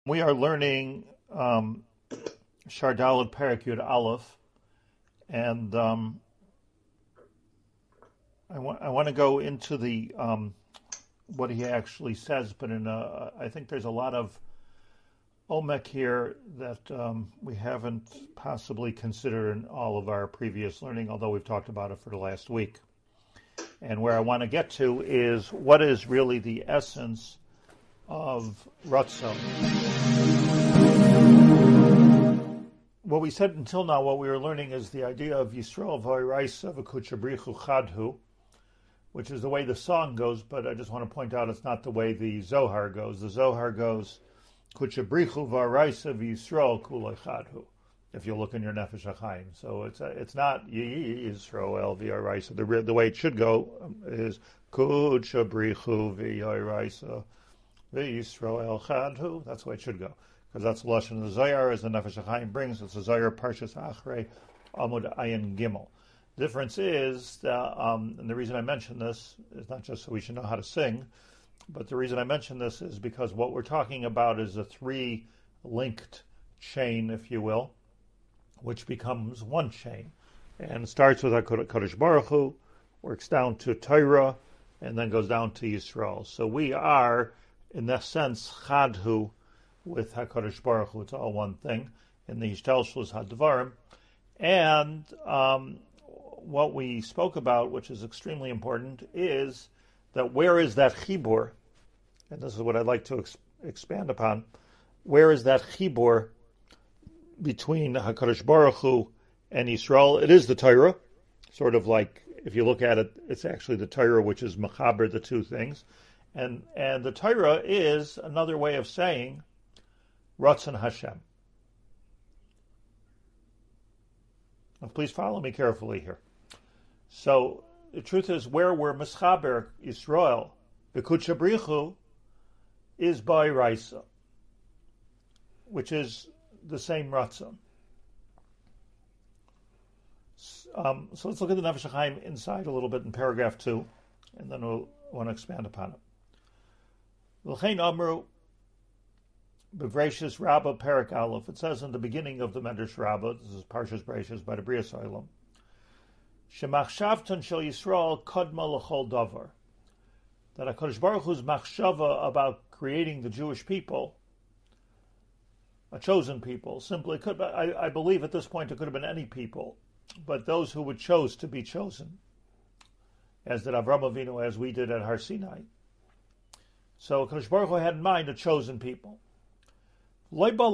We are learning Shardalad Perek Yud Aleph, and I want to go into the what he actually says, but I think there's a lot of omek here that we haven't possibly considered in all of our previous learning, although we've talked about it for the last week. And where I want to get to is what is really the essence of Ratzon. What we said until now, what we were learning is the idea of Yisrael v'Oraisa v'Kuchabrichu Chadhu, which is the way the song goes, but I just want to point out it's not the way the Zohar goes. The Zohar goes, Kuchabrichu v'Oraisa v'Yisrael kulei Chadhu, if you look in your Nefesh HaChaim. So it's not Yisrael v'Oraisa. The way it should go is Kuchabrichu v'Oraisa v'Yisrael Chadhu. That's the way it should go, because that's the lashon of the Zohar, as the Nefesh HaChaim brings. It's the Zohar Parshas Achrei Amud Ayin Gimel. The difference is that, and the reason I mention this is not just so we should know how to sing, but the reason I mention this is because what we're talking about is a three-linked chain, if you will, which becomes one chain, and starts with HaKadosh Baruch Hu, works down to Torah, and then goes down to Yisrael. So we are, in that sense, Chadhu with HaKadosh Baruch Hu. It's all one thing in the Hishtalshelus HaDvarim. And what we spoke about, which is extremely important, is that where is that chibur? And this is what I'd like to expand upon. Where is that chibur between HaKadosh Baruch Hu and Yisrael? It is the Torah, sort of like, if you look at it, it's actually the Torah which is mechaber the two things. And the Torah is another way of saying Ratzon Hashem. Now, please follow me carefully here. So the truth is, where we're mischaber Yisrael, the Kuchabrichu, is by Raisa, which is the same Ratzon. So let's look at the Nefesh HaChaim inside a little bit in paragraph 2, and then we'll want to expand upon it. L'chein amru b'Bereishis Rabbah Perek Aleph. It says in the beginning of the Medrash Rabbah, this is Parshas Bereishis by the Brias Olam, Shemachshavton shel Yisrael kodma l'chol davar. That HaKadosh Baruch Hu's machshava about creating the Jewish people, a chosen people, simply could be, I believe at this point it could have been any people, but those who would chose to be chosen, as did Avram Avinu, as we did at Har Sinai. So HaKadosh Baruch Hu had in mind a chosen people. There's a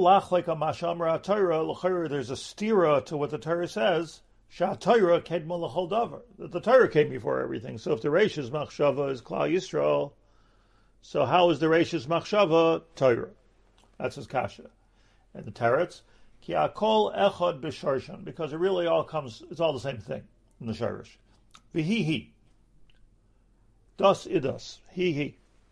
stira to what the Torah says, that the Torah came before everything. So if the Reishis Machshava is Klal Yisrael, so how is the Reishis Machshava Torah? That's his kasha. And the Teretz, Ki akol echad b'sharshan, because it really all comes, it's all the same thing in the Sharish. V'hi. Das idas. He.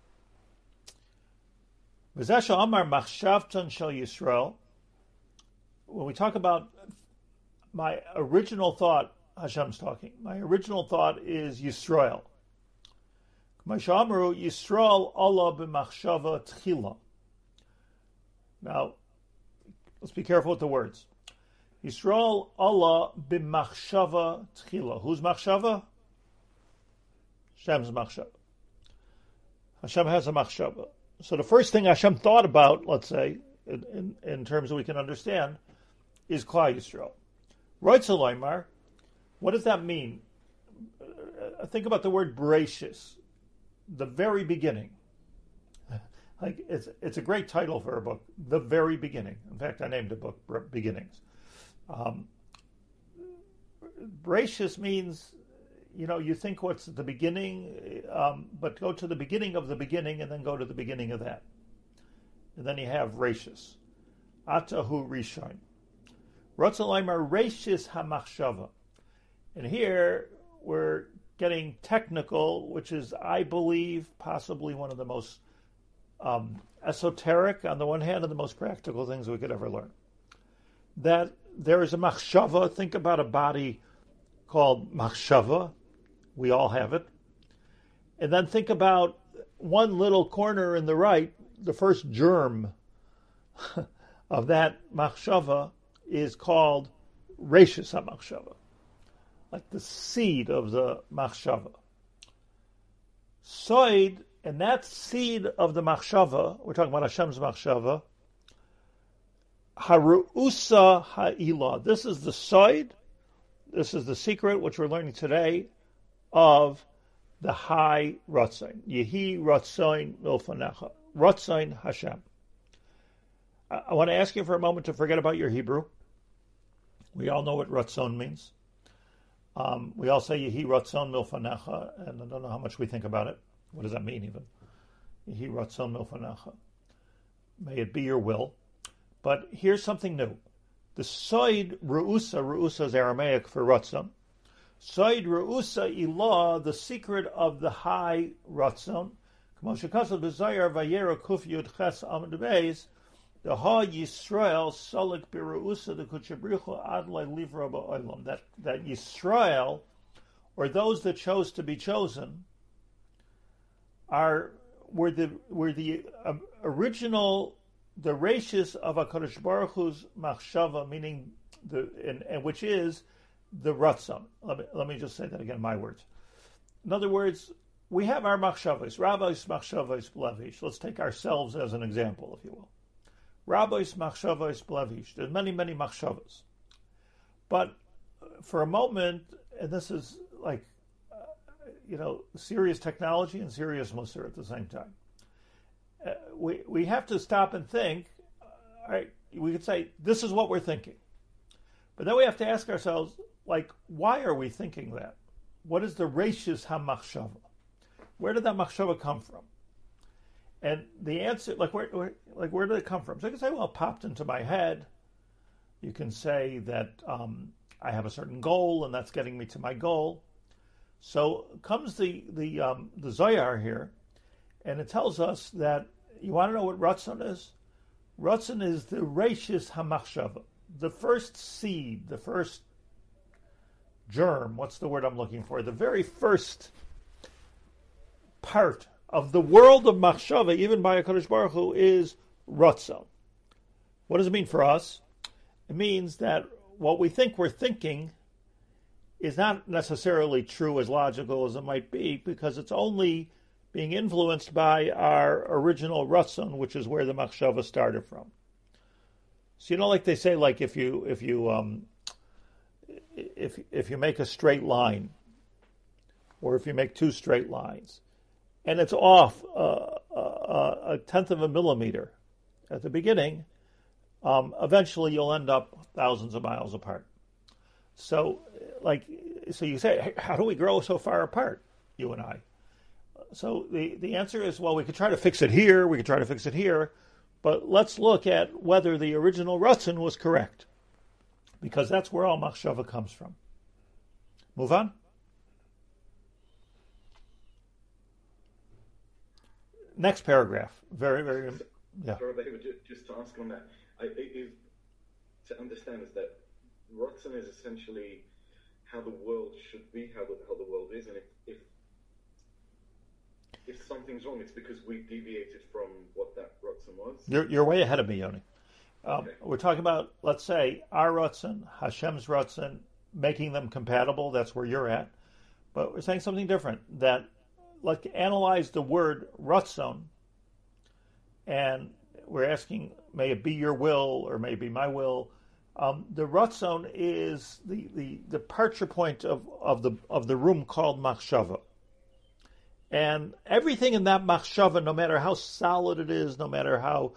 V'zesha amar machshavtan shel Yisrael. When we talk about my original thought, Hashem's talking, my original thought is Yisrael. K'mashamru Yisrael Allah b'machshava tchila. Now, let's be careful with the words. Yisrael Allah b'machshava tchila. Whose machshava? Hashem's machshava. Hashem has a machshava. So the first thing Hashem thought about, let's say, in terms that we can understand, is Klal Yisrael. Roitzel Leimar, what does that mean? Think about the word Bereishis, the very beginning. Like it's a great title for a book, The Very Beginning. In fact, I named the book Beginnings. Bereishis means, you think what's at the beginning, but go to the beginning of the beginning and then go to the beginning of that. And then you have Reishis. Atahu Rishon. Ratzalaimar Reishis HaMachshava. And here we're getting technical, which is, I believe, possibly one of the most esoteric on the one hand and the most practical things we could ever learn. That there is a machshava. Think about a body called machshava. We all have it. And then think about one little corner in the right, the first germ of that machshava is called Reishis HaMachshava, like the seed of the machshava. Soid, and that seed of the machshava, we're talking about Hashem's machshava, Haru'usa Ha'ilah. This is the soid, this is the secret which we're learning today of the high Ratzain. Yehi Ratzain Milfanecha. Ratzain Hashem. I want to ask you for a moment to forget about your Hebrew. We all know what Ratzon means. We all say Yehi Ratzon Milfanecha, and I don't know how much we think about it. What does that mean even? Yehi Ratzon Milfanecha. May it be your will. But here's something new. The Soid Ru'usa is Aramaic for Ratzon. Soid Ru'usa Ilah, the secret of the high Ratzon. K'moshekasel b'Zayar vayera kuf yud ches amud beis. The Ha Yisrael Solik Biru'usa the Kuchabrichu Adlai Livra Ba'olam. That Yisrael, or those that chose to be chosen, were the original, the rashis of HaKadosh Baruch Hu's machshava, meaning which is the Ratzon. Let me just say that again, my words. In other words, we have our machshavos, Rabbi's machshavos blevish. Let's take ourselves as an example, if you will. Rabbi's machshavos blevish. There's many, many machshavos. But for a moment, and this is like, serious technology and serious Musar at the same time. We have to stop and think. All right, we could say, this is what we're thinking. But then we have to ask ourselves, why are we thinking that? What is the Reishis HaMachshava? Where did that machshava come from? And the answer, where did it come from? So you can say, well, it popped into my head. You can say that I have a certain goal, and that's getting me to my goal. So comes the Zohar here, and it tells us that, you want to know what Ratzon is? Ratzon is the Reishis HaMachshava, the first seed, the first germ. What's the word I'm looking for? The very first part of the world of Machshava, even by HaKadosh Baruch Hu, is Ratzon. What does it mean for us? It means that what we think we're thinking is not necessarily true, as logical as it might be, because it's only being influenced by our original Ratzon, which is where the Machshava started from. So like they say, if you make a straight line, or if you make two straight lines, and it's off a tenth of a millimeter at the beginning, eventually you'll end up thousands of miles apart. So you say, how do we grow so far apart, you and I? So the answer is, well, we could try to fix it here, we could try to fix it here, but let's look at whether the original Ratzon was correct, because that's where all Machshava comes from. Move on. Next paragraph. Very, very, yeah. Sorry, just to ask on that, to understand is that Ratzon is essentially how the world should be, how the world is, and if something's wrong, it's because we deviated from what that Ratzon was. You're way ahead of me, Yoni. Okay. We're talking about, let's say, our Ratzon, Hashem's Ratzon, making them compatible. That's where you're at. But we're saying something different. That, analyze the word Ratzon, and we're asking, may it be your will or may it be my will. The Ratzon is the departure point of the room called Machshava. And everything in that Machshava, no matter how solid it is, no matter how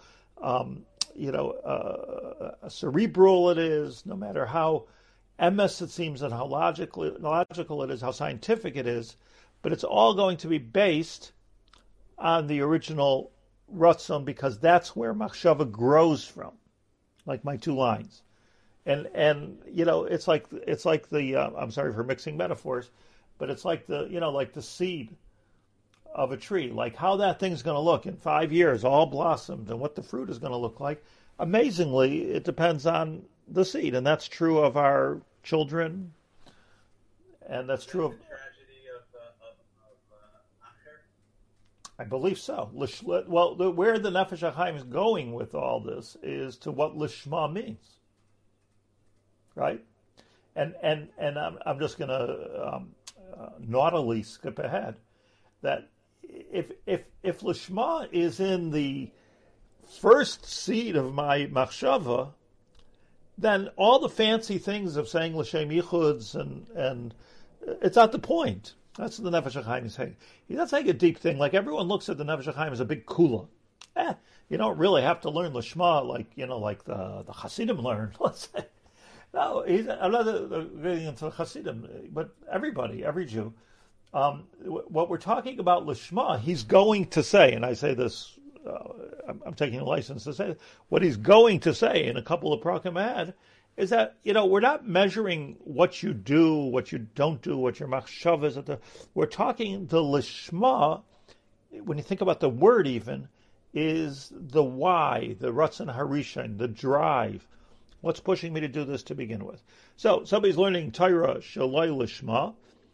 cerebral it is, no matter how emes it seems and how logical it is, how scientific it is, but it's all going to be based on the original Ratzon, because that's where Machshava grows from, like my two lines. And it's like the I'm sorry for mixing metaphors, but it's like the seed of a tree, like how that thing's going to look in 5 years, all blossomed, and what the fruit is going to look like. Amazingly, it depends on the seed, and that's true of our children, and that's true of. The tragedy of Acher? I believe so. Well, where the Nefesh HaChaim is going with all this is to what Lishma means, right? And I'm just going to naughtily skip ahead. That if Lishma is in the first seed of my machshava, then all the fancy things of saying L'Shem Yichuds and it's not the point. That's what the Nefesh HaChaim is saying. He's not saying a deep thing. Like everyone looks at the Nefesh HaChaim as a big kula. You don't really have to learn Lishma like the Hasidim learn. Let's say. No, I'm not getting into the Hasidim, but everybody, every Jew. What we're talking about Lishma, he's going to say, and I say this, I'm taking a license to say, what he's going to say in a couple of prakim ahead is that, we're not measuring what you do, what you don't do, what your machshav is. We're talking the Lishma, when you think about the word even, is the why, the Ratzon Harishan, the drive. What's pushing me to do this to begin with? So somebody's learning Torah Shalai Lishma.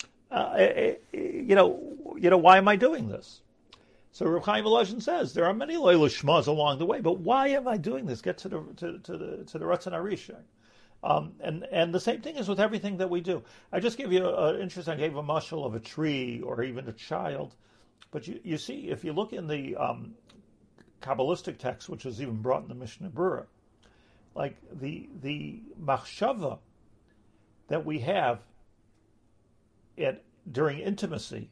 Why am I doing this? So Reb Chaim Volozhin says there are many Leila Shmas along the way, but why am I doing this? Get to the Ratzon Harishan. And the same thing is with everything that we do. I just gave you an interest. I gave a mashal of a tree or even a child, but you see, if you look in the Kabbalistic text, which is even brought in the Mishnah Berurah, like the machshava that we have during intimacy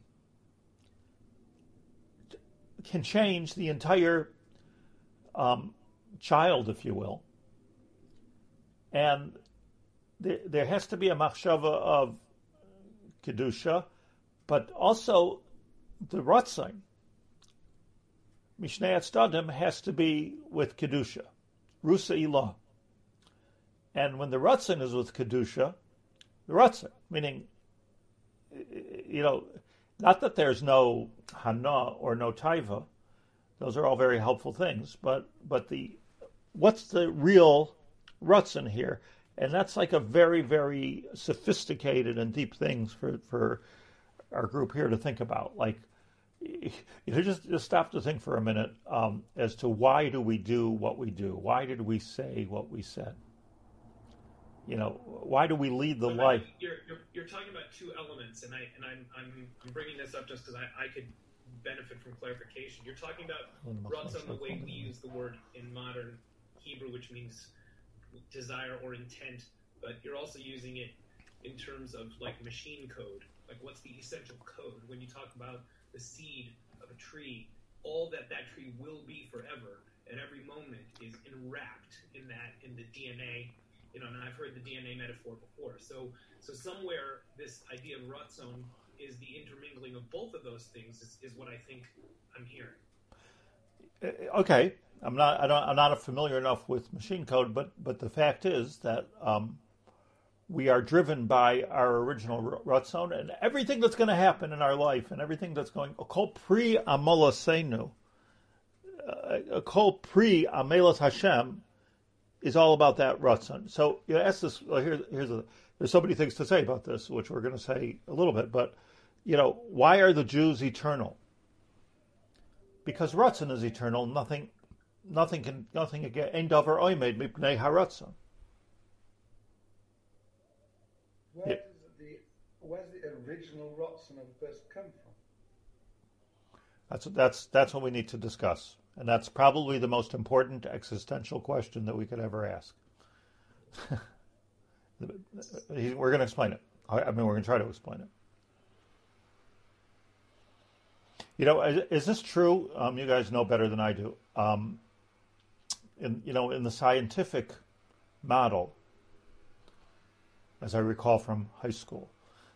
can change the entire child, if you will. And there has to be a machshava of kedusha, but also the ratzon, mishnei atzadim, has to be with kedusha, rusa ilah. And when the ratzon is with kedusha, the ratzon, meaning, not that there's no hana or no taiva, those are all very helpful things, but what's the real ratzon here? And that's like a very, very sophisticated and deep things for our group here to think about. Like, just stop to think for a minute as to why do we do what we do? Why did we say what we said? Why do we lead the life? You're talking about two elements, and I'm bringing this up just because I could benefit from clarification. You're talking about ratzon the way we use the word in modern Hebrew, which means desire or intent, but you're also using it in terms of like machine code. Like, what's the essential code when you talk about the seed of a tree? All that tree will be forever, and every moment is enwrapped in the DNA. And I've heard the DNA metaphor before. So somewhere this idea of ratzon is the intermingling of both of those things is what I think I'm hearing. Okay, I'm not familiar enough with machine code, but the fact is that we are driven by our original ratzon, and everything that's going to happen in our life, and everything that's going kol pri amolasenu, kol pri amelas Hashem, is all about that ratzon. So you ask this. There's so many things to say about this, which we're going to say a little bit. But why are the Jews eternal? Because ratzon is eternal. Nothing again. Ein davar oimed mipnei haratzon. Where's the original ratzon of a person come from? That's what we need to discuss. And that's probably the most important existential question that we could ever ask. We're going to explain it. We're going to try to explain it. Is this true? You guys know better than I do. In the scientific model, as I recall from high school,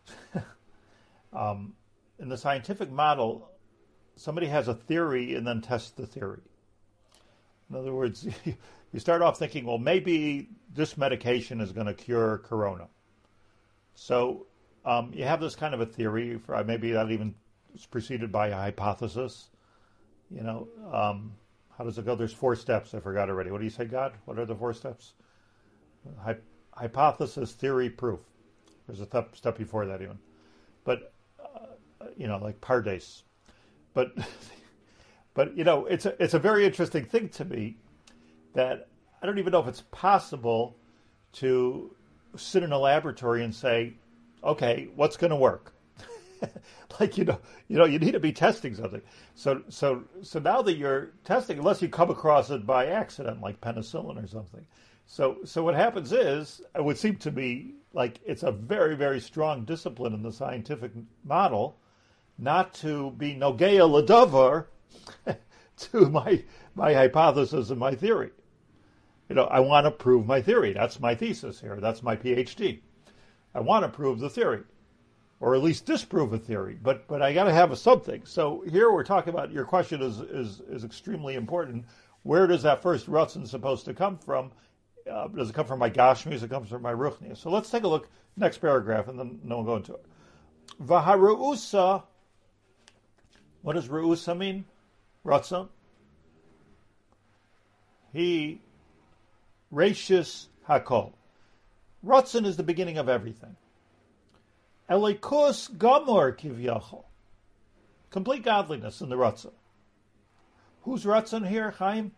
in the scientific model, somebody has a theory and then tests the theory. In other words, you start off thinking, well, maybe this medication is going to cure corona. So you have this kind of a theory, for maybe that even is preceded by a hypothesis. How does it go? There's 4 steps. I forgot already. What do you say, God? What are the 4 steps? Hypothesis, theory, proof. There's a step before that even. But, like Pardes. But But it's a very interesting thing to me that I don't even know if it's possible to sit in a laboratory and say, okay, what's going to work? Like you need to be testing something. So now that you're testing, unless you come across it by accident, like penicillin or something. So what happens is, it would seem to me like it's a very, very strong discipline in the scientific model not to be nogea l'davar to my hypothesis and my theory. I want to prove my theory. That's my thesis here. That's my PhD. I want to prove the theory, or at least disprove a theory. But I got to have something. So here we're talking about, your question is extremely important. Where does that first Ratzon supposed to come from? Does it come from my Gashmi? Does it come from my Ruchni? So let's take a look, next paragraph, and then we'll go into it. Vaharuusa. What does Ruusa mean? Ratzon. He Rashis Hakol. Ratzon is the beginning of everything. Elikus Gamor Kivyachol. Complete godliness in the Ratzon. Who's Ratzon here, Chaim?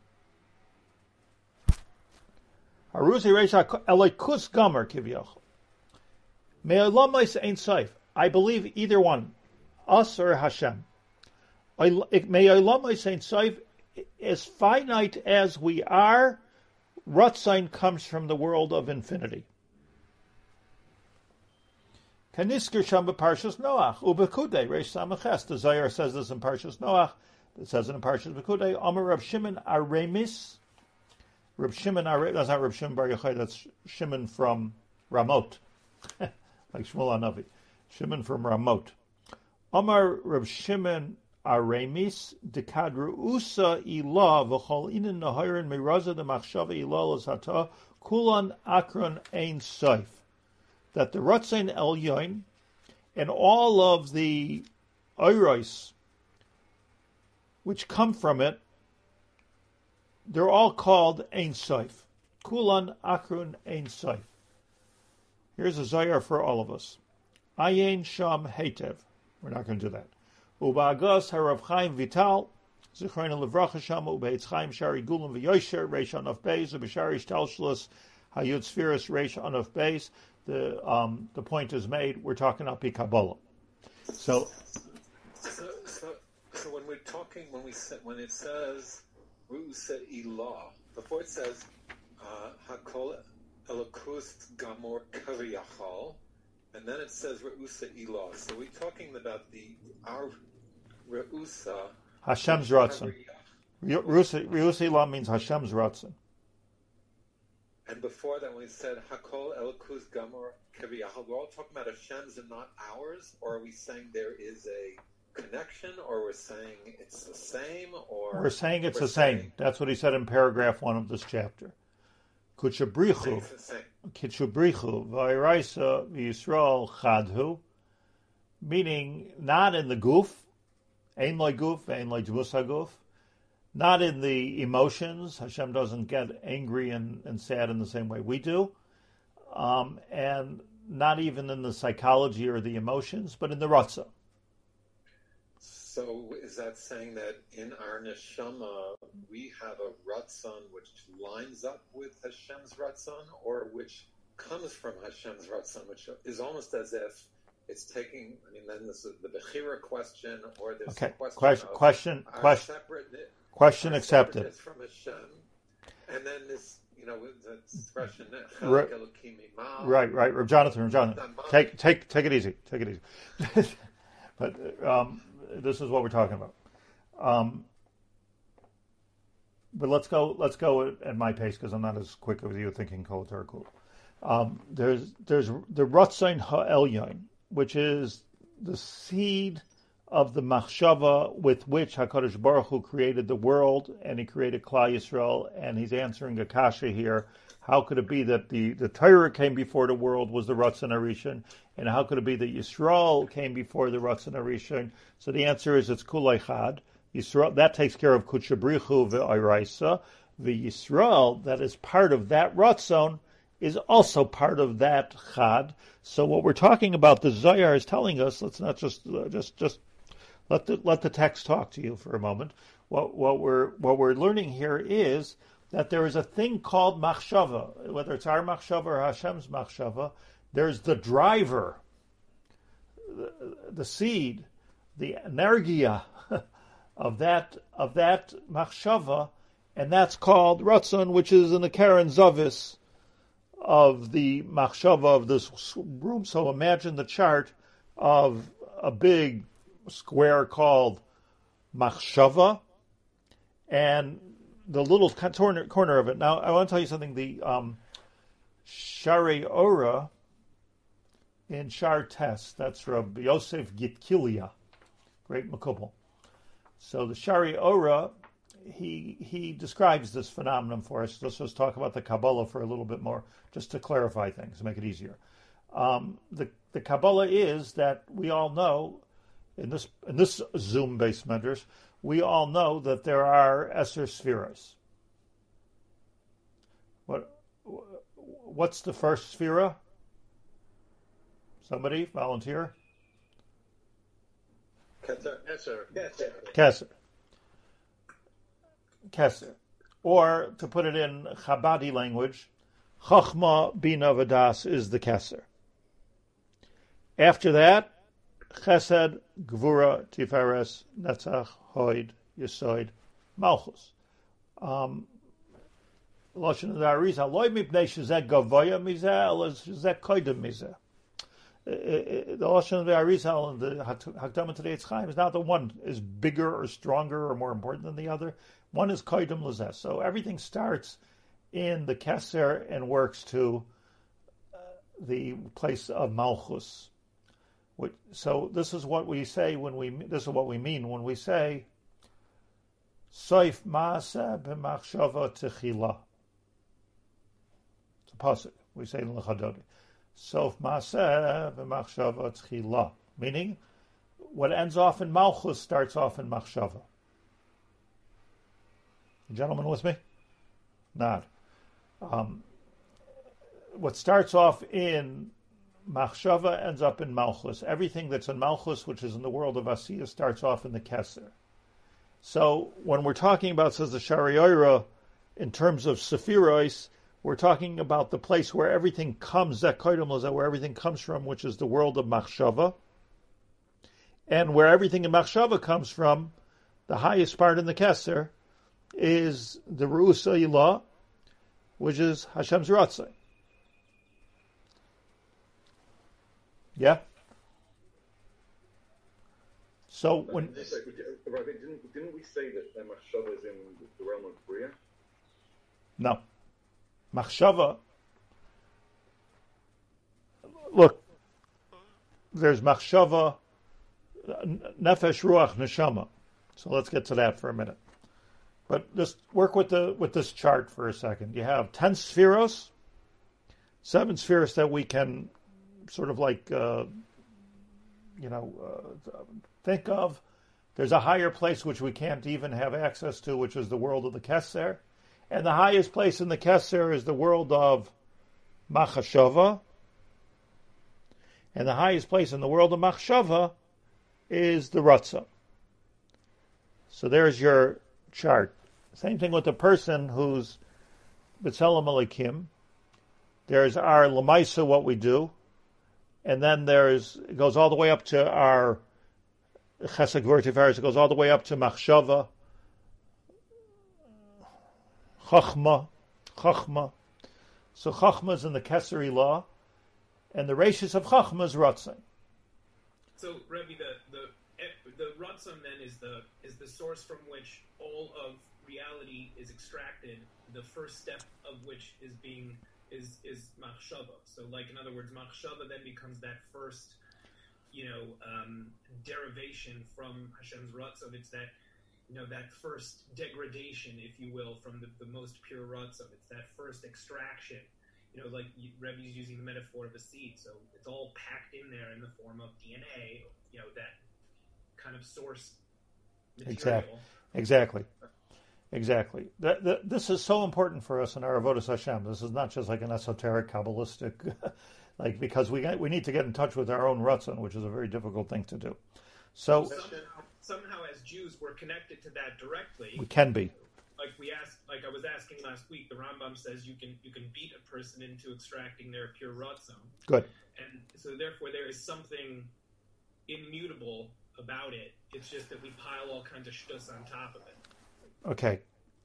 Haruzi Reish Elikus Gamor Kivyachol. Me'olamais Ein Saif. I believe either one, us or Hashem. Me'olamais Ein Saif. As finite as we are, Ratzon comes from the world of infinity. Kanisker Sham Parshas Noach Ubekudei Reish Samaches. The Zohar says this in Parshas Noach. It says it in Parshas Bekudei. Amar Rab Shimon Aremis. Rab Shimon Aremis. That's not Rab Shimon Bar Yochai. That's Shimon from Ramot, like Shmuel Hanavi. Shimon from Ramot. Amar Rab Shimon Aremis dekadru usa ilah v'chol inin nahirin miraza de machshava ilah l'zata kulan akron ein soif. That the Ratzon Elyon and all of the oiros which come from it, they're all called ein soif. Kulan akron ein soif. Here's a Zohar for all of us. Ayin sham heitev. We're not going to do that. Uba'agos harav Chaim Vital, Zichrona Levracha Shama Ubeitz Chaim Shari Gulam V'Yosher Reish Anaf Beis Ubeshari Shtalshlos Hayud Sfiras Reish Anaf Beis. The point is made. We're talking Api Kabbalah. So when we're talking, when it says Ru'usa Ilah, before it says Hakol Elokus Gamor Kaviyachal, and then it says Re'usa Ilah. So we're talking about our Re'usa. Hashem's Ratzon. Re'usa Ilah means Hashem's Ratzon. And before that, when we said Hakol Elokus Gamor Kaviyachal, we're all talking about Hashem's and not ours? Or are we saying there is a connection? Or we're saying it's the same? Or we're saying it's the same. That's what he said in paragraph 1 of this chapter. Kuchabrichu, Vayraisa Yisrael Chadhu, meaning not in the goof, Ein Loi Guf, Ein Loi Dvus HaGuf, not in the emotions. Hashem doesn't get angry and sad in the same way we do, and not even in the psychology or the emotions, but in the Ratzah. So is that saying that in our neshama we have a Ratzon which lines up with Hashem's Ratzon, or which comes from Hashem's Ratzon, which is almost as if it's taking? I mean, then this is the Bechira question, or this question accepted from Hashem, and then this, the expression. Right. Reb Jonathan, take it easy. But this is what we're talking about. But let's go at my pace, because I'm not as quick as you thinking Kol Torah Kul. There's the Ratzon HaElyon, which is the seed of the machshava with which HaKadosh Baruch Hu created the world, and he created Klal Yisrael, and he's answering a kasha here. How could it be that the Torah came before the world was the Ratzon HaRishon, and how could it be that Yisrael came before the Ratzon HaRishon? So the answer is it's Kulei Chad. Yisrael, that takes care of Kuchabrichu ve'Oraisa. The Yisrael that is part of that Ratzon is also part of that Chad. So what we're talking about, the Zohar is telling us, let's not just Let the text talk to you for a moment. What we're learning here is that there is a thing called machshava, whether it's our machshava or Hashem's machshava. There's the driver, the seed, the energia of that machshava, and that's called ratzon, which is in the Karen Zavis of the machshava of this room. So imagine the chart of a big square called machshava, and the little corner of it. Now, I want to tell you something. The Shari Ora in Shar Tes, that's Rabbi Yosef Gitkilia, great Makubal. So the Shari Ora, he describes this phenomenon for us. Let's just talk about the Kabbalah for a little bit more, just to clarify things, make it easier. The Kabbalah is that we all know, in this Zoom-based medrash, we all know that there are Eser Spheras. What's the first Sphera? Somebody volunteer? Keser. Keser. Or, to put it in Chabadi language, Chachma Bina Vadas is the Keser. After that, Chesed, Gvura, Tiferes, Netzach, Hoid, Yesoid, Malchus. Lashon of the Arizal, Loi mipnei shezeh gavoya mizeh, ela shezeh koidem mizeh. The Lashon of the Arizal and the Hakdama to the Eitz Chaim is not the one is bigger or stronger or more important than the other. One is koidem lezeh. So everything starts in the Keser and works to the place of Malchus. So this is what we say this is what we mean when we say Soif Maaseh b'machshava techila. It's a pasuk. We say in L'chadodi. Sof Maaseh b'machshava techila. Meaning, what ends off in Malchus starts off in machshava. Gentlemen with me? Nod. What starts off in Machshava ends up in Malchus. Everything that's in Malchus, which is in the world of Asiya, starts off in the Keser. So when we're talking about, says the Shari'ira, in terms of Sephiros, we're talking about the place where everything comes, where everything comes from, which is the world of Machshava. And where everything in Machshava comes from, the highest part in the Keser, is the Ru'usa Ilah, which is Hashem's Ratzon. Yeah. So when Rabbi, didn't we say that Machshava is in the realm of Bria? No, Machshava. Look, there's Machshava, Nefesh, Ruach, Neshama. So let's get to that for a minute. But just work with this chart for a second. You have 10 spheros, 7 spheros that we can sort of like, think of. There's a higher place which we can't even have access to, which is the world of the Keser. And the highest place in the Keser is the world of Machashava. And the highest place in the world of Machshava is the Ratzah. So there's your chart. Same thing with the person who's B'Tselem Elikim. There's our Lamaisa, what we do. And then it goes all the way up to our Chesed Gvur Tiferes. It goes all the way up to Machshava, Chachma. So Chachma is in the Keseri law, and the ratios of Chachma is Ratzon. So Rebbe, the Ratzon then is the source from which all of reality is extracted. The first step of which is machshava. So, like, in other words, machshava then becomes that first, derivation from Hashem's Ratzon. It's that, that first degradation, if you will, from the most pure Ratzon. It's that first extraction. Like Rebbe's using the metaphor of a seed. So it's all packed in there in the form of DNA. That kind of source material. Exactly. This is so important for us in our Avodas Hashem. This is not just like an esoteric, Kabbalistic, because we need to get in touch with our own Ratzon, which is a very difficult thing to do. So somehow as Jews we're connected to that directly. We can be. Like I was asking last week, the Rambam says you can beat a person into extracting their pure ratzon. Good. And so therefore there is something immutable about it. It's just that we pile all kinds of shtus on top of it. Okay.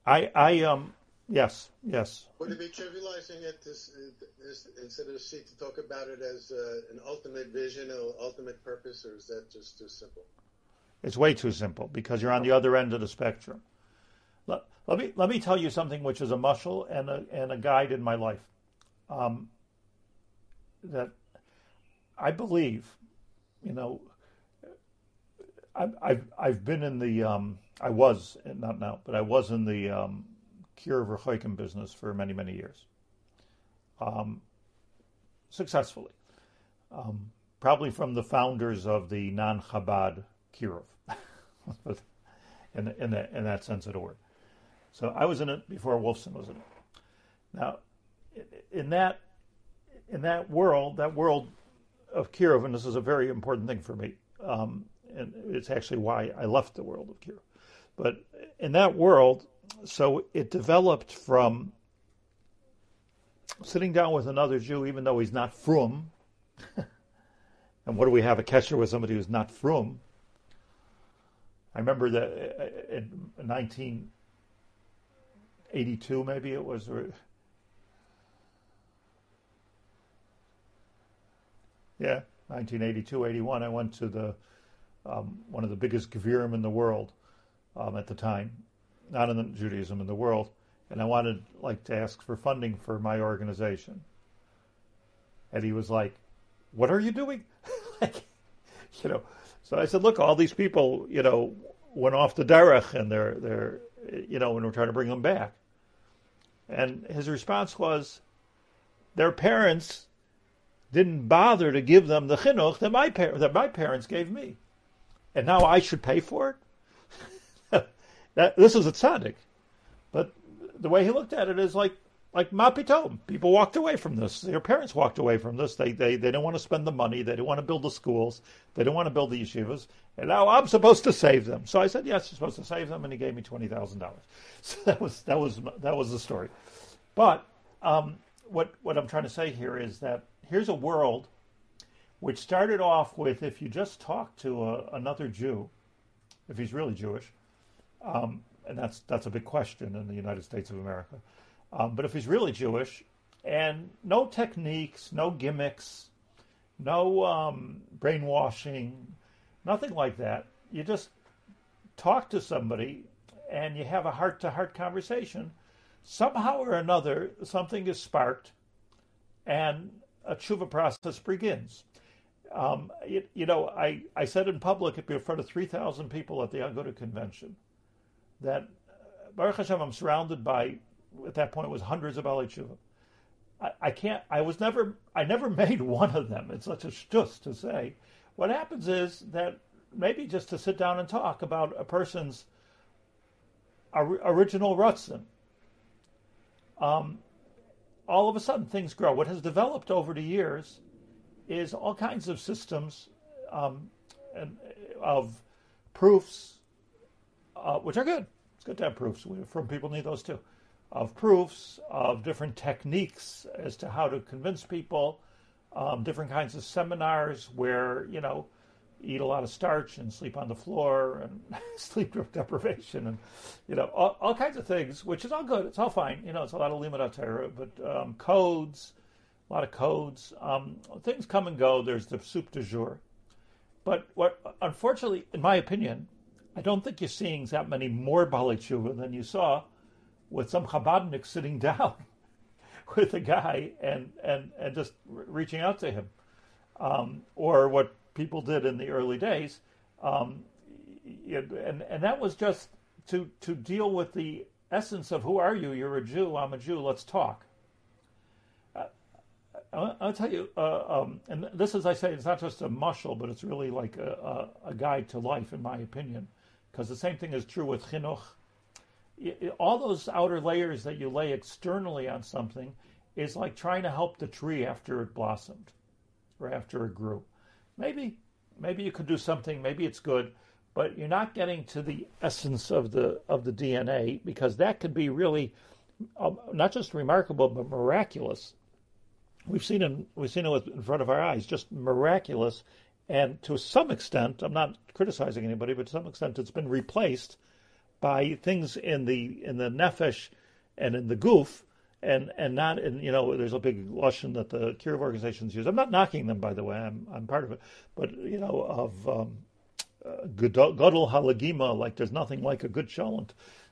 Yes. Would it be trivializing it instead of to talk about it as an ultimate vision or ultimate purpose, or is that just too simple? It's way too simple because you're on the other end of the spectrum. Let me tell you something which is a mushal and a guide in my life. That I believe, I've been in the I was not now, but I was in the Kiruv Rechoikim business for many, many years, successfully. Probably from the founders of the non-Chabad Kiruv, in that sense of the word. So I was in it before Wolfson was in it. Now, in that world of Kiruv, and this is a very important thing for me, and it's actually why I left the world of Kiruv. But in that world, so it developed from sitting down with another Jew, even though he's not frum. And what do we have a kesher with somebody who's not frum? I remember that in 1982, maybe it was. 1982, 81. I went to the one of the biggest gevirim in the world at the time, not in Judaism, in the world, and I wanted to ask for funding for my organization. And he was like, "What are you doing?" So I said, "Look, all these people, went off the derech, and they're, and we're trying to bring them back." And his response was, "Their parents didn't bother to give them the chinuch that my parents gave me, and now I should pay for it." This is a tzaddik, but the way he looked at it is like ma pitom. People walked away from this. Their parents walked away from this. They didn't want to spend the money. They didn't want to build the schools. They didn't want to build the yeshivas. And now I'm supposed to save them. So I said, "Yes, you're supposed to save them," and he gave me $20,000. So that was the story. But what I'm trying to say here is that here's a world which started off with, if you just talk to another Jew, if he's really Jewish, and that's a big question in the United States of America. But if he's really Jewish, and no techniques, no gimmicks, no brainwashing, nothing like that, you just talk to somebody and you have a heart-to-heart conversation, somehow or another something is sparked and a tshuva process begins. I said in public in front of 3,000 people at the Aguda convention that Baruch Hashem, I'm surrounded by, at that point, it was hundreds of Balei Tshuva. I never made one of them. It's such a shtus to say. What happens is that maybe just to sit down and talk about a person's original Ratzon, all of a sudden things grow. What has developed over the years is all kinds of systems of proofs, which are good. It's good to have proofs. From people need those too. Of proofs, of different techniques as to how to convince people, different kinds of seminars where, eat a lot of starch and sleep on the floor and sleep deprivation and, all kinds of things, which is all good. It's all fine. It's a lot of limud Torah, but codes, a lot of codes. Things come and go. There's the soup du jour. But what, unfortunately, in my opinion, I don't think you're seeing that many more Balei Tshuva than you saw with some Chabadnik sitting down with a guy and just reaching out to him. Or what people did in the early days. And that was just to deal with the essence of who are you? You're a Jew, I'm a Jew, let's talk. I'll tell you, and this, as I say, it's not just a mushal, but it's really like a guide to life, in my opinion, because the same thing is true with chinuch. All those outer layers that you lay externally on something is like trying to help the tree after it blossomed or after it grew. Maybe you could do something, maybe it's good, but you're not getting to the essence of the DNA, because that could be really not just remarkable but miraculous. We've seen it in front of our eyes, just miraculous, and to some extent, I'm not criticizing anybody, but to some extent, it's been replaced by things in the nefesh and in the guf, and not in, there's a big lashon that the kiruv organizations use. I'm not knocking them, by the way. I'm part of it, but of gadol halagima, like there's nothing like a good shalom,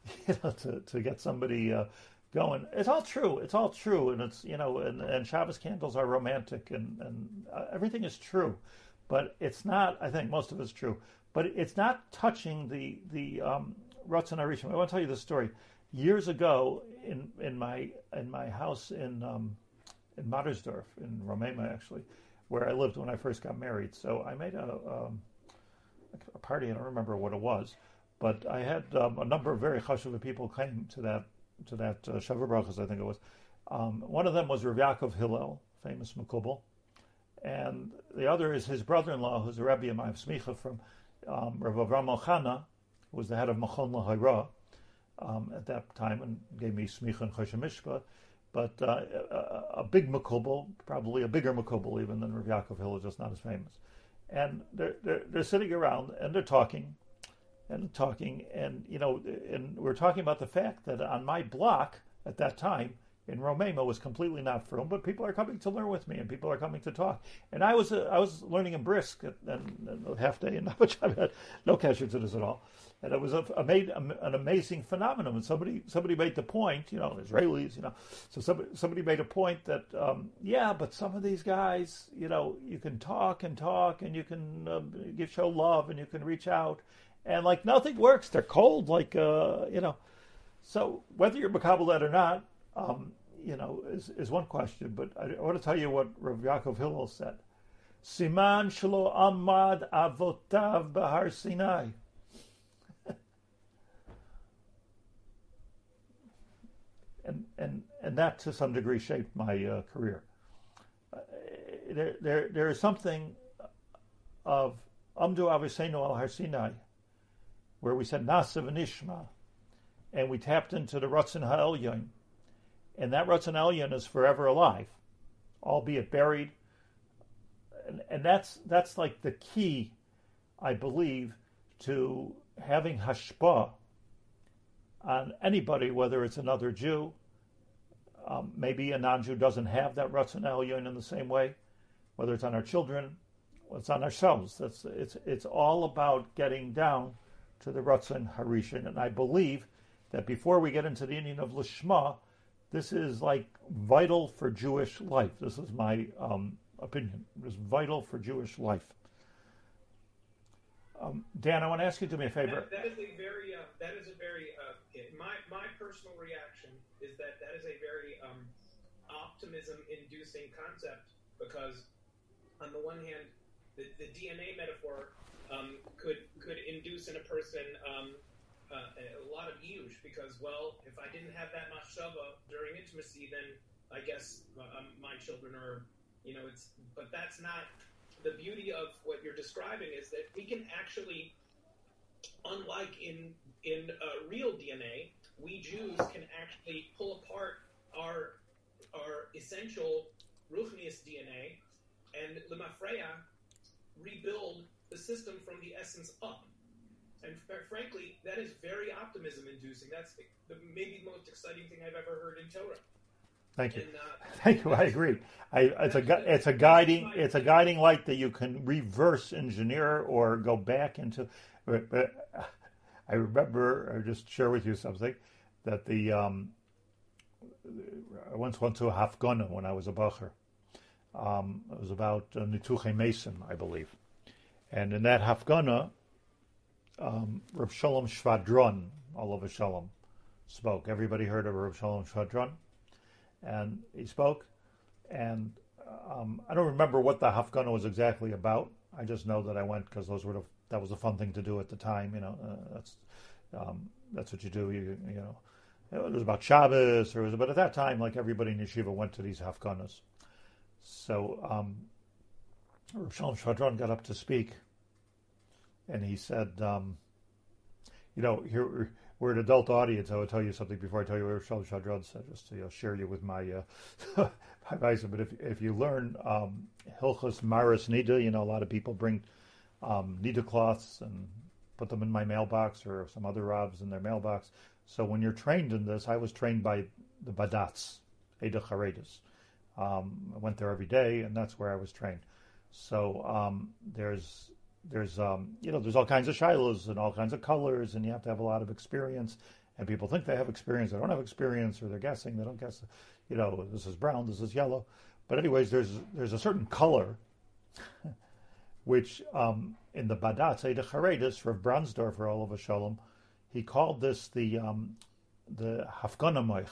to get somebody going. It's all true, and it's and Shabbos candles are romantic, and everything is true, but it's not. I think most of it's true, but it's not touching the Ratzon Harishon. I want to tell you this story. Years ago, in my house in Mattersdorf, in Romema, actually, where I lived when I first got married. So I made a party. I don't remember what it was, but I had a number of very chashuv people came to that Shavuot Brachos, I think it was. One of them was Rav Yaakov Hillel, famous Mekubal, and the other is his brother-in-law, who's a Rebbe of Smicha from Rav Avram Elchana, who was the head of Machon LaHaira at that time, and gave me Smicha and Choshen Mishpah, but a big Mekubal, probably a bigger Mekubal even than Rav Yaakov Hillel, just not as famous. And they're sitting around and they're talking, and we're talking about the fact that on my block at that time in Romema was completely not frum, but people are coming to learn with me, and people are coming to talk. And I was learning in Brisk and a half day, and not much. I had no connection to this at all. And it was an amazing phenomenon. And somebody made the point, Israelis, so somebody made a point that but some of these guys, you can talk, and you can show love, and you can reach out. And like nothing works. They're cold, So whether you're makabel that or not, is one question. But I want to tell you what Rav Yaakov Hillel said. Siman shelo amad avotav b'Har Sinai. And that to some degree shaped my career. There is something of Amdu Aviseinu al Har Sinai, where we said Nasa v'Nishma, and we tapped into the Ratzon HaElyon, and that Ratzon HaElyon is forever alive, albeit buried, and that's like the key, I believe, to having hashpah on anybody, whether it's another Jew, maybe a non-Jew doesn't have that Ratzon HaElyon in the same way, whether it's on our children, it's on ourselves. It's all about getting down to the Ratzon Harishon. And I believe that before we get into the Indian of Lishma, this is like vital for Jewish life. This is my opinion. It's vital for Jewish life. Dan, I want to ask you to do me a favor. That is a very my personal reaction is that is a very optimism-inducing concept, because on the one hand, the DNA metaphor could induce in a person a lot of yush, because, well, if I didn't have that machshava during intimacy, then I guess my children are, but that's not the beauty of what you're describing, is that we can actually, unlike in real DNA, we Jews can actually pull apart our essential Ruchnius DNA and Lemafreya rebuild the system from the essence up. And frankly, that is very optimism-inducing. That's maybe the most exciting thing I've ever heard in Torah. Thank you. And, Thank you. I agree. It's a guiding light that you can reverse engineer or go back into. But I remember, I'll just share with you something, that I once went to a Hafgana when I was a bacher. It was about Nituche Mason, I believe. And in that Hafgana, Reb Shalom Shvadron, Olav Shalom, spoke. Everybody heard of Reb Shalom Shvadron? And he spoke. And I don't remember what the Hafgana was exactly about. I just know that I went because that was a fun thing to do at the time. That's what you do. It was about Shabbos, but at that time, like everybody in yeshiva went to these Hafganas. So Reb Shalom Shvadron got up to speak, and he said, here we're an adult audience. I will tell you something before I tell you what Shalom Shadron said, just to share you with my my advice. But if you learn Hilchos Maris Nida, a lot of people bring Nida cloths and put them in my mailbox or some other rabbis in their mailbox. So when you're trained in this, I was trained by the Badatz, Eidach Haredis. I went there every day, and that's where I was trained. So there's all kinds of shilohs and all kinds of colors, and you have to have a lot of experience. And people think they have experience, they don't have experience, or they're guessing, they don't guess. This is brown, this is yellow. But anyways, there's a certain color, which in the Badatz Eidach Haredis, Rav Bransdorfer, Olav Shalom, he called this the Hafgana Moich.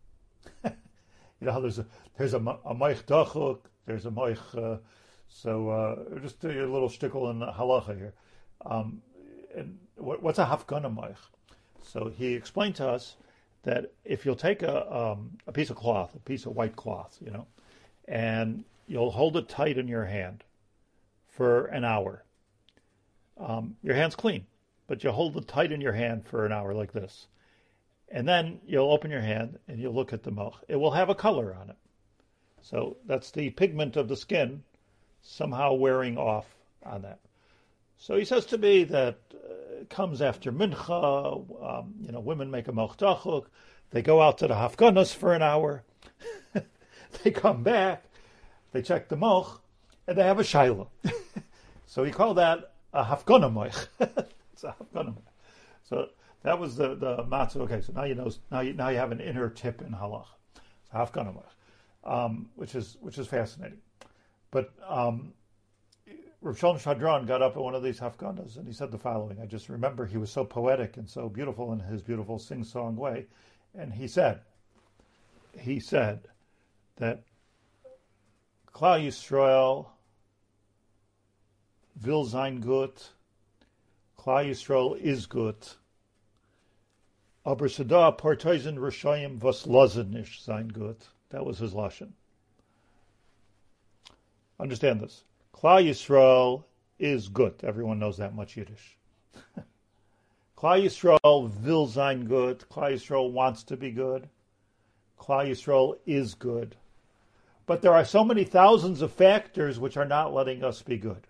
There's a Moich Dachuk, there's a Moich. Just a little shtickle in halacha here. And what's a Hafgana Moich? So he explained to us that if you'll take a piece of cloth, a piece of white cloth, and you'll hold it tight in your hand for an hour. Your hand's clean, but you hold it tight in your hand for an hour like this. And then you'll open your hand and you'll look at the moch. It will have a color on it. So that's the pigment of the skin somehow wearing off on that. So he says to me that it comes after mincha. Women make a moch tachuk. They go out to the hafganas for an hour. They come back. They check the moch, and they have a shaila. So he called that a hafgana moich. It's a hafgana moich. So that was the matzah. Okay, so now you know. Now you have an inner tip in halach. It's hafgana moich, which is fascinating. But Rav Shalom Shadron got up at one of these hafganas and he said the following. I just remember he was so poetic and so beautiful in his beautiful sing-song way, and he said that Klal Yisrael will sein gut, Klal Yisrael is gut, aber sada partoisen Rishayim was losen nicht sein gut. That was his lashon. Understand this. Klal Yisrael is good. Everyone knows that much Yiddish. Klal Yisrael will sein good. Klal Yisrael wants to be good. Klal Yisrael is good. But there are so many thousands of factors which are not letting us be good.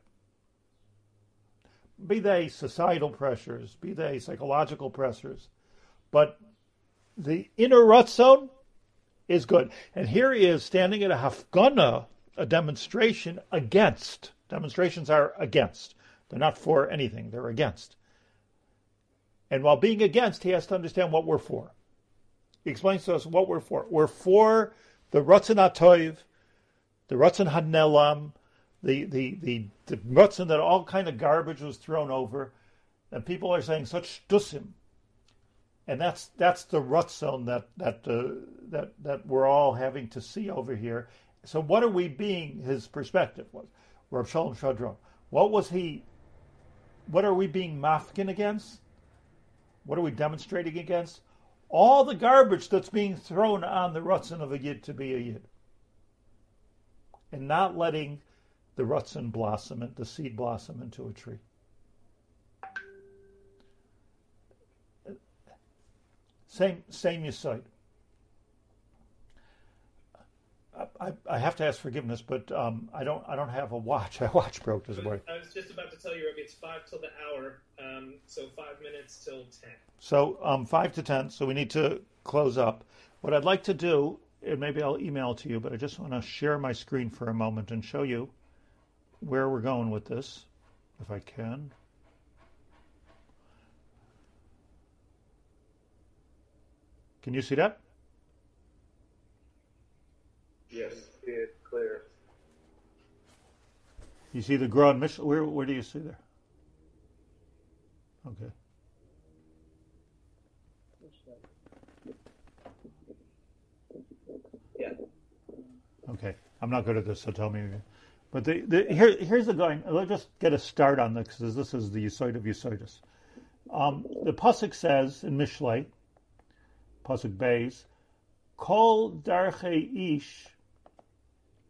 Be they societal pressures, be they psychological pressures. But the inner ratzon is good. And here he is standing at a hafgana, a demonstration against. Demonstrations are against. They're not for anything. They're against. And while being against, he has to understand what we're for. He explains to us what we're for. We're for the Ratzon HaTov, the Ratzon HaNelam, the Ratzon that all kind of garbage was thrown over, and people are saying such shtusim. And that's the Ratzon that we're all having to see over here. So what are we being, his perspective was, Rav Shalom Shadron, what are we being mafkin against? What are we demonstrating against? All the garbage that's being thrown on the Ratzon of a Yid to be a Yid. And not letting the Ratzon blossom, and the seed blossom into a tree. Same Yesod. I have to ask forgiveness, but I don't have a watch. My watch broke this morning. I was just about to tell you, Rabbi, it's 5 till the hour, so 5 minutes till 10. So 5 to 10. So we need to close up. What I'd like to do, and maybe I'll email it to you, but I just want to share my screen for a moment and show you where we're going with this, if I can. Can you see that? Yes, it's clear. You see the Gra and Mishnah? Where do you see there? Okay. Yeah. Okay. I'm not good at this, so tell me again. But here's the going. Let's just get a start on this, because this is the Yesod of Yesodis. The pasuk says in Mishlei, pasuk Beis, Kol darchei ish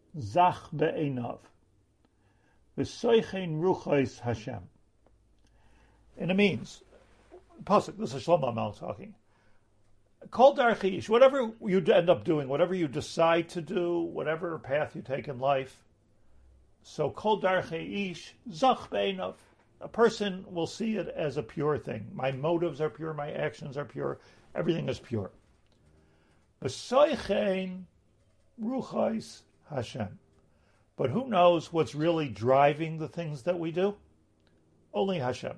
zach be'einav v'soichein ruchos Hashem. And it means, Pasuk, this is Shlomo Amal talking. Kol darchei ish, whatever you end up doing, whatever you decide to do, whatever path you take in life, so kol darchei ish zach be'einav. A person will see it as a pure thing. My motives are pure, my actions are pure, everything is pure. B'soichein ruchais Hashem. But who knows what's really driving the things that we do? Only Hashem.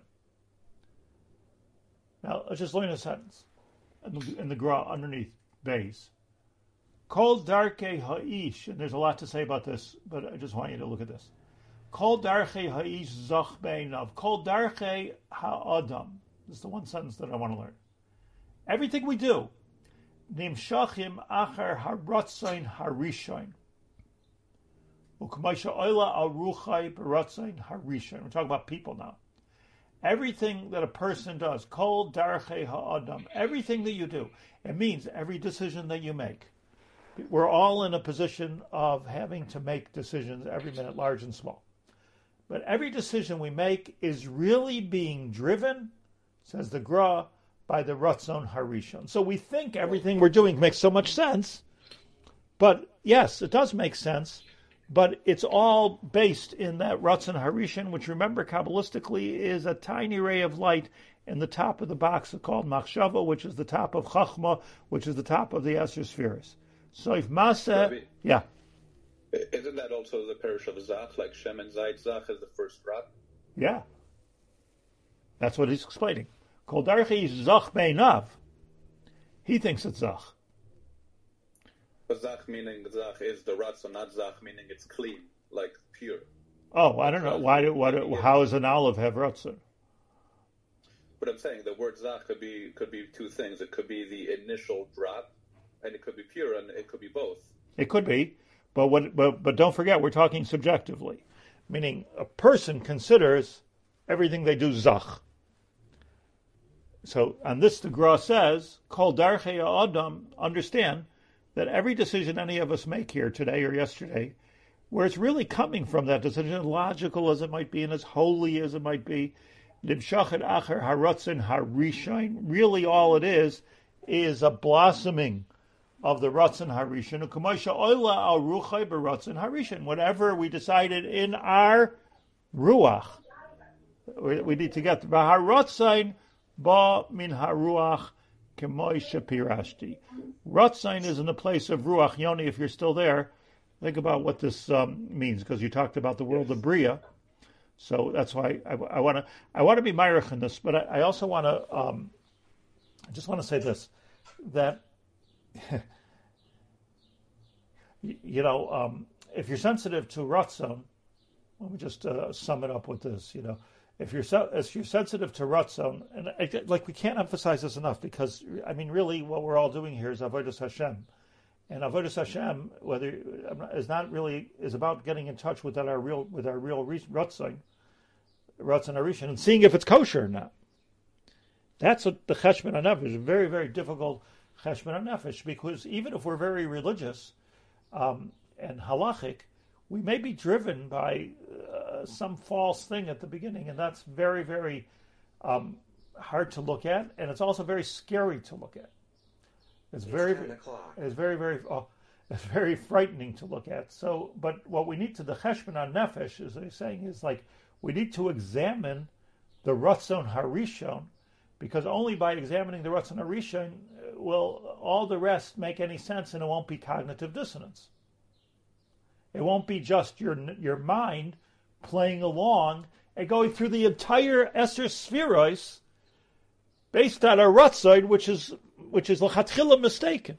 Now, let's just learn a sentence in the Gra underneath Beis. Kol darkei ha'ish, and there's a lot to say about this, but I just want you to look at this. Kol darkei ha'ish zach be'einav. Kol darkei ha'adam. This is the one sentence that I want to learn. Everything we do, nimshachim achar haratzain harishain. Ukmaisha oila al ruchai beratzain harishain. We're talking about people now. Everything that a person does, kol darchei ha'adam, everything that you do, it means every decision that you make. We're all in a position of having to make decisions every minute, large and small. But every decision we make is really being driven, says the Gra, by the Ratzon Harishon. So we think everything we're doing makes so much sense, but yes, it does make sense, but it's all based in that Ratzon Harishon, which, remember, Kabbalistically is a tiny ray of light in the top of the box called Machshava, which is the top of Chachma, which is the top of the Esher Spheres. So if Maseh, yeah. Isn't that also the parish of Zach, like Shem and Zayt? Zach is the first drop? Yeah. That's what he's explaining. Kol darchei zach be'einav. He thinks it's Zach. But Zach meaning Zach is the Ratzon, not Zach meaning it's clean, like pure. Oh, I don't know. How does an olive have Ratzon? But I'm saying the word Zach could be two things. It could be the initial drop, and it could be pure, and it could be both. It could be, but don't forget, we're talking subjectively, meaning a person considers everything they do Zach. So on this, the Gra says, Kol darchei ha'adam, understand that every decision any of us make here today or yesterday, where it's really coming from that decision, as logical as it might be and as holy as it might be, nimshachet acher haratzin harishain, really all it is a blossoming of the Ratzon Harishan. U'kamoisha oila al ruchai b'Ratzon Harishan. Whatever we decided in our ruach, we need to get the Haratzain ba min haruach kemoisha pirashti. Ratzain is in the place of ruach. Yoni, if you're still there, think about what this means, because you talked about the world of Bria. So that's why I want to be myrich in this, but I also want to I just want to say this, that if you're sensitive to Ratzon, let me just sum it up with this. If you're sensitive to Ratzon, and we can't emphasize this enough, because I mean, really, what we're all doing here is Avodas Hashem, and Avodas Hashem, is about getting in touch with our real Ratzon Harishan, and seeing if it's kosher or not. That's what the Cheshbon HaNefesh is, very, very difficult Cheshbon HaNefesh, because even if we're very religious and halachic, we may be driven by some false thing at the beginning, and that's very, very hard to look at, and it's also very scary to look at. It's very frightening to look at. So, but what we need to, the Cheshbon HaNefesh, as they're saying, is we need to examine the Ratzon Harishon, because only by examining the Ratzon Harishon will all the rest make any sense, and it won't be cognitive dissonance. It won't be just your mind playing along and going through the entire Esser Spheros based on a Ratzon, which is l'chatchila mistaken.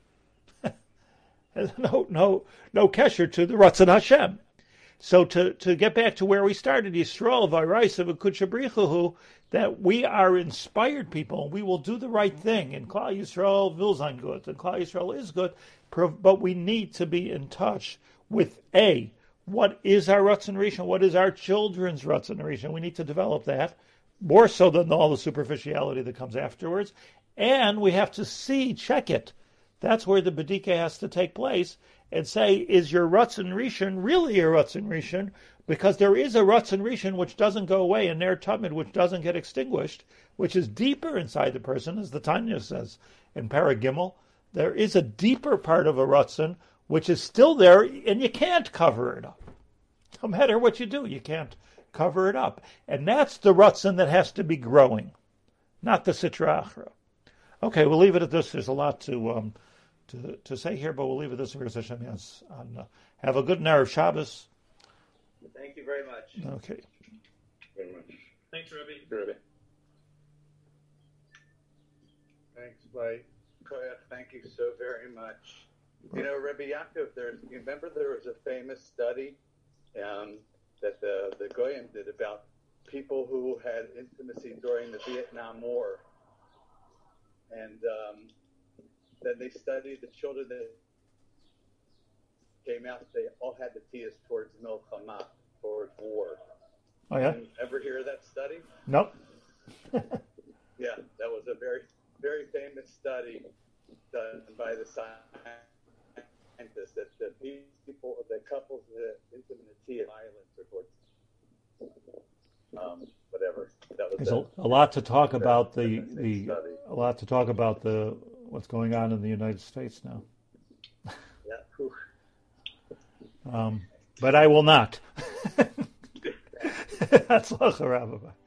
no kesher to the Ratzon Hashem. So to get back to where we started, Yisrael v'Araisa v'Kudsha B'richuhu, that we are inspired people, and we will do the right thing, and Klal Yisrael will sein good, and Klal Yisrael is good, but we need to be in touch with what is our Ratzon Rishon, what is our children's Ratzon Rishon. We need to develop that, more so than all the superficiality that comes afterwards, and we have to check it. That's where the B'dika has to take place, and say, is your Ratzon Rishon really a Ratzon Rishon? Because there is a Ratzon Rishon which doesn't go away, and Ner Tamid which doesn't get extinguished, which is deeper inside the person, as the Tanya says in Paragimel. There is a deeper part of a Ratzon which is still there, and you can't cover it up. No matter what you do, you can't cover it up. And that's the Ratzon that has to be growing, not the Sitra Achra. Okay, we'll leave it at this. There's a lot to say here, but we'll leave it at this. Yes. Have a good Erev Shabbos. Thank you very much. Okay. Very much. Thanks, Rabbi. Rabbi. Thanks, Blake. Koyach, thank you so very much. You know, Rabbi Yaakov, you remember there was a famous study that the Goyim did about people who had intimacy during the Vietnam War. And then they studied the children that came out, they all had the tias towards Milchama, towards war. Oh, yeah? Ever hear of that study? Nope. Yeah, that was a very, very famous study done by the scientists that the people, the couples that intimacy and violence are towards whatever. That was There's a lot to talk about what's going on in the United States now. Yeah. But I will not. That's Rabbi.